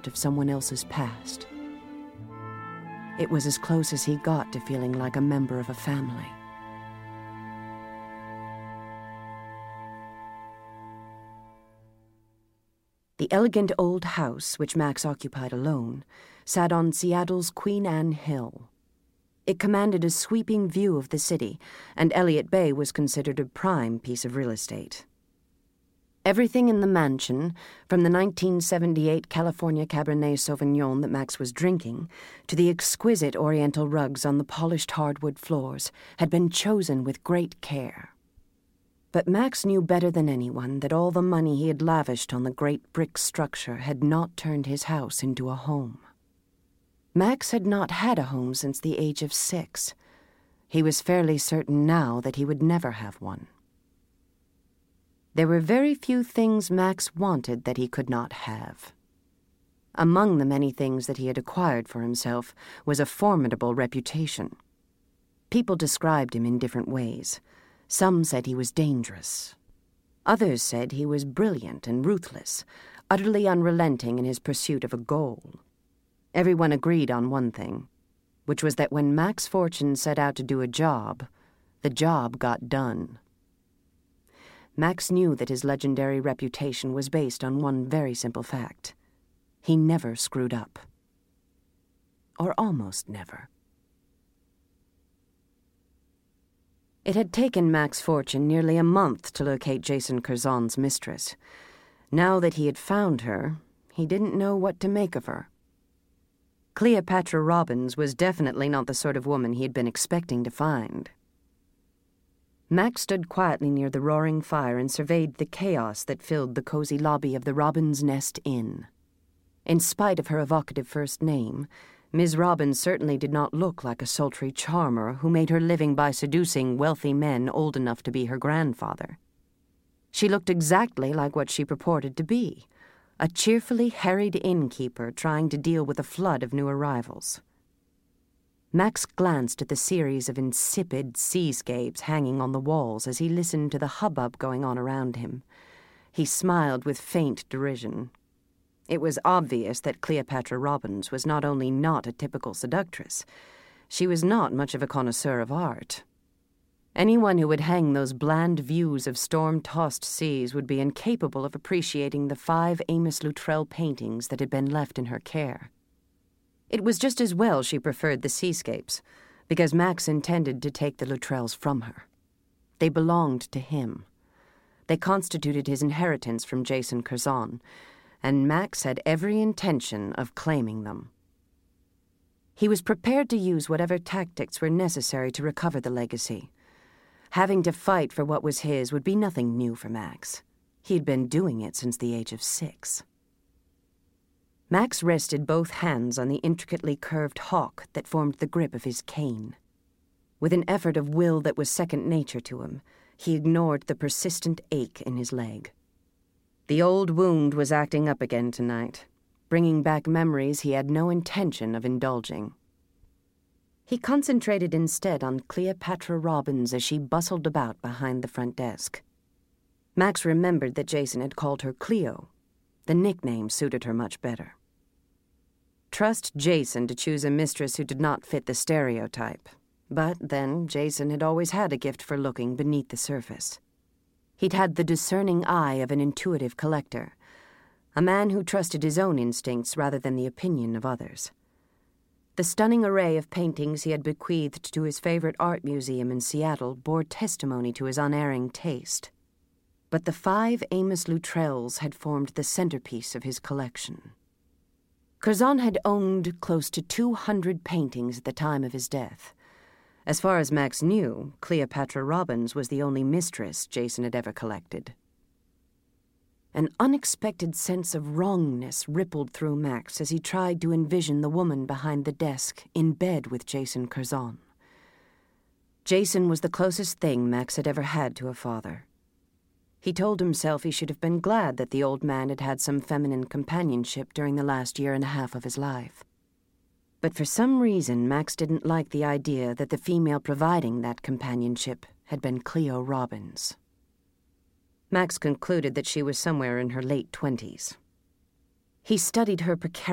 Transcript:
of someone else's past. It was as close as he got to feeling like a member of a family. The elegant old house, which Max occupied alone, sat on Seattle's Queen Anne Hill. It commanded a sweeping view of the city, and Elliott Bay was considered a prime piece of real estate. Everything in the mansion, from the 1978 California Cabernet Sauvignon that Max was drinking, to the exquisite oriental rugs on the polished hardwood floors, had been chosen with great care. But Max knew better than anyone that all the money he had lavished on the great brick structure had not turned his house into a home. Max had not had a home since the age of 6. He was fairly certain now that he would never have one. There were very few things Max wanted that he could not have. Among the many things that he had acquired for himself was a formidable reputation. People described him in different ways. Some said he was dangerous. Others said he was brilliant and ruthless, utterly unrelenting in his pursuit of a goal. Everyone agreed on one thing, which was that when Max Fortune set out to do a job, the job got done. Max knew that his legendary reputation was based on one very simple fact. He never screwed up. Or almost never. It had taken Max Fortune nearly a month to locate Jason Curzon's mistress. Now that he had found her, he didn't know what to make of her. Cleopatra Robbins was definitely not the sort of woman he had been expecting to find. Max stood quietly near the roaring fire and surveyed the chaos that filled the cozy lobby of the Robbins Nest Inn. In spite of her evocative first name, Ms. Robbins certainly did not look like a sultry charmer who made her living by seducing wealthy men old enough to be her grandfather. She looked exactly like what she purported to be, a cheerfully harried innkeeper trying to deal with a flood of new arrivals. Max glanced at the series of insipid seascapes hanging on the walls as he listened to the hubbub going on around him. He smiled with faint derision. It was obvious that Cleopatra Robbins was not only not a typical seductress, she was not much of a connoisseur of art. Anyone who would hang those bland views of storm-tossed seas would be incapable of appreciating the 5 Amos Luttrell paintings that had been left in her care. It was just as well she preferred the seascapes, because Max intended to take the Luttrells from her. They belonged to him. They constituted his inheritance from Jason Curzon, and Max had every intention of claiming them. He was prepared to use whatever tactics were necessary to recover the legacy. Having to fight for what was his would be nothing new for Max. He had been doing it since the age of 6. Max rested both hands on the intricately curved hawk that formed the grip of his cane. With an effort of will that was second nature to him, he ignored the persistent ache in his leg. The old wound was acting up again tonight, bringing back memories he had no intention of indulging. He concentrated instead on Cleopatra Robbins as she bustled about behind the front desk. Max remembered that Jason had called her Cleo. The nickname suited her much better. Trust Jason to choose a mistress who did not fit the stereotype. But then, Jason had always had a gift for looking beneath the surface. He'd had the discerning eye of an intuitive collector, a man who trusted his own instincts rather than the opinion of others. The stunning array of paintings he had bequeathed to his favorite art museum in Seattle bore testimony to his unerring taste. But the 5 Amos Luttrells had formed the centerpiece of his collection. Curzon had owned close to 200 paintings at the time of his death. As far as Max knew, Cleopatra Robbins was the only mistress Jason had ever collected. An unexpected sense of wrongness rippled through Max as he tried to envision the woman behind the desk in bed with Jason Curzon. Jason was the closest thing Max had ever had to a father. He told himself he should have been glad that the old man had had some feminine companionship during the last year and a half of his life. But for some reason, Max didn't like the idea that the female providing that companionship had been Cleo Robbins. Max concluded that she was somewhere in her late 20s. He studied her precarious